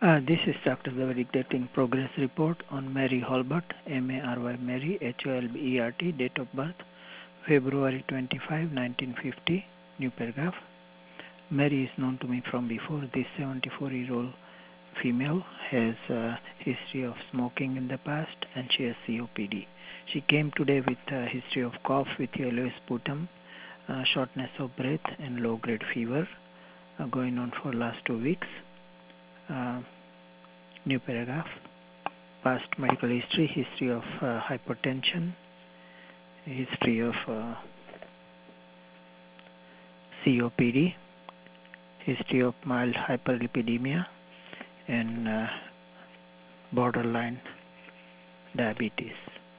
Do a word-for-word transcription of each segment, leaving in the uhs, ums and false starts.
Uh, this is Doctor Zavar dictating progress report on Mary Holbert, M A R Y Mary, H O L B E R T, date of birth, February twenty-fifth, nineteen fifty, new paragraph. Mary is known to me from before. This seventy-four-year-old female has a history of smoking in the past and she has C O P D. She came today with a history of cough with yellowish sputum, uh, shortness of breath and low-grade fever uh, going on for last two weeks. Uh, new paragraph. Past medical history, history of uh, hypertension, history of uh, C O P D, history of mild hyperlipidemia, and uh, borderline diabetes.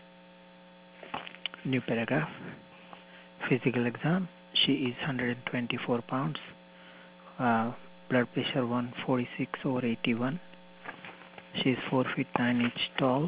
New paragraph. Physical exam. She is one hundred twenty-four pounds. Uh, blood pressure one forty-six over eighty-one. She is four feet nine inch tall.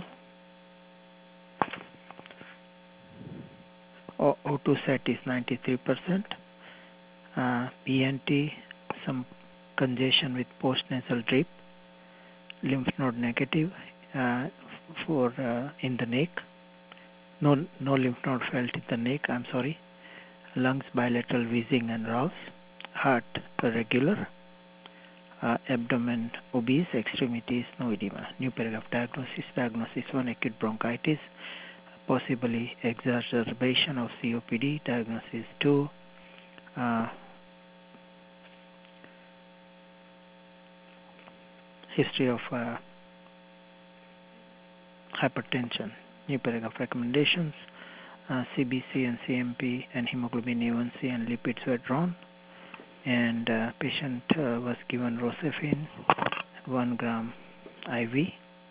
O two set is ninety-three percent. Uh, P N T, some congestion with postnasal drip. Lymph node negative uh, for uh, in the neck. No, no lymph node felt in the neck. I'm sorry. Lungs bilateral wheezing and rouse. Heart irregular. Uh, abdomen obese. Extremities no edema. New paragraph. Diagnosis. Diagnosis one, acute bronchitis, possibly exacerbation of C O P D. Diagnosis two, uh, history of uh, hypertension. New paragraph. Recommendations. Uh, C B C and C M P and hemoglobin A one C and lipids were drawn, and uh, patient uh, was given Rocephin one gram I V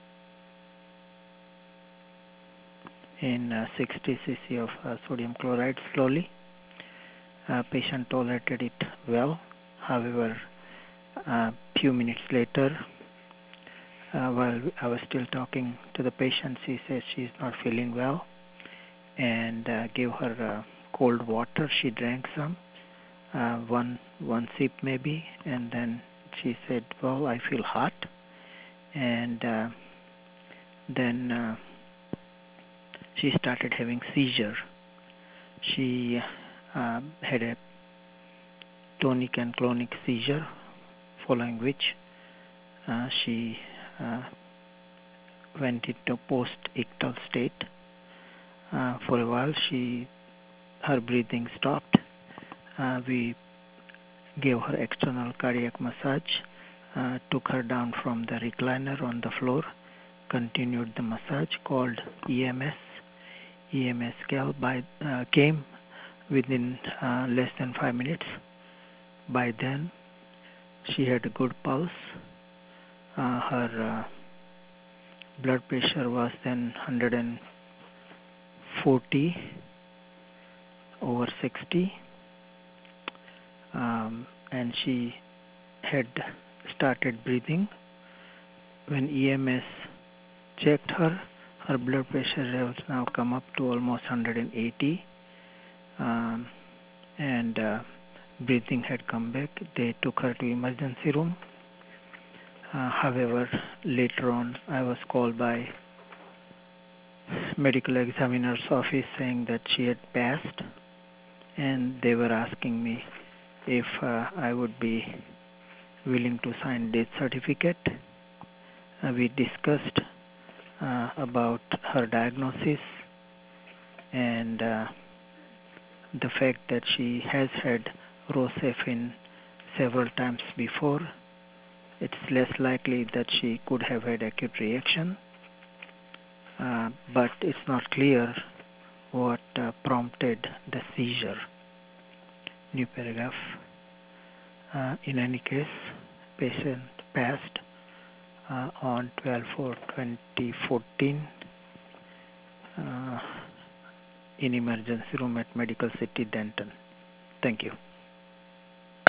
in uh, sixty c c of uh, sodium chloride slowly. Uh, patient tolerated it well. However, a few minutes later, uh, while I was still talking to the patient, she says she's not feeling well, and uh, gave her uh, cold water. She drank some, uh, one one sip maybe, and then she said, "Well, I feel hot," and uh, then uh, she started having seizure. She uh, had a tonic and clonic seizure, following which uh, she uh, went into post-ictal state. Uh, for a while, she her breathing stopped. Uh, we gave her external cardiac massage, uh, took her down from the recliner on the floor, continued the massage, called E M S. E M S gal by, uh, came within uh, less than five minutes. By then, she had a good pulse. Uh, her uh, blood pressure was then one hundred forty over sixty, um, and she had started breathing. When E M S checked her, her blood pressure levels now come up to almost one hundred eighty, um, and uh, breathing had come back. They took her to emergency room. Uh, however, later on, I was called by medical examiner's office saying that she had passed, and they were asking me if uh, I would be willing to sign death certificate. Uh, we discussed uh, about her diagnosis and uh, the fact that she has had Rocephin several times before. It's less likely that she could have had acute reaction, uh, but it's not clear what uh, prompted the seizure. New paragraph. Uh, in any case, patient passed uh, on twelve four twenty fourteen uh, in emergency room at Medical City Denton. Thank you.